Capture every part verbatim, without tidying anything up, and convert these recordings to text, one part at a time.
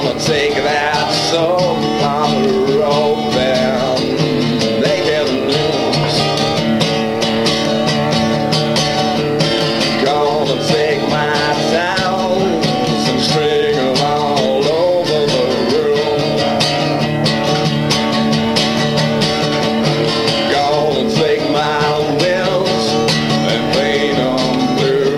Gonna take that soul on the rope and make it loose. Gonna take my towels and string them all over the room. Gonna take my wheels and paint them blue.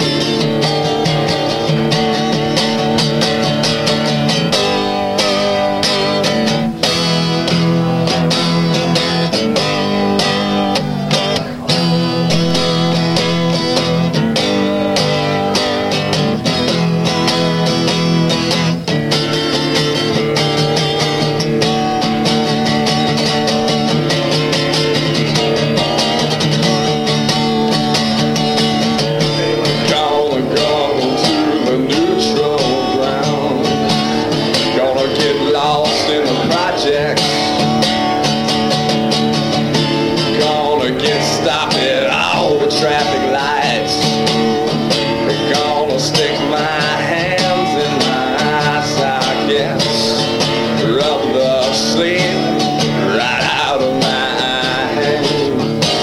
Gonna get stopped at all the traffic lights. Gonna stick my hands in my eyes, I guess. Rub the sleep right out of my eyes.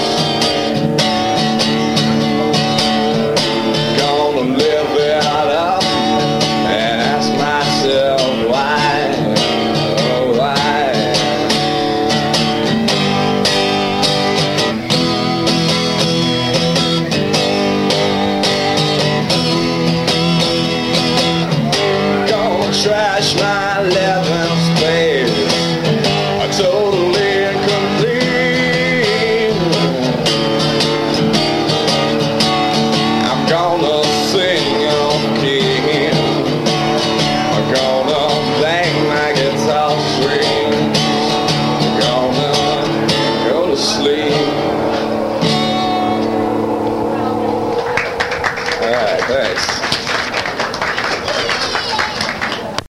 Gonna live it up and ask myself why, oh why. Trash my left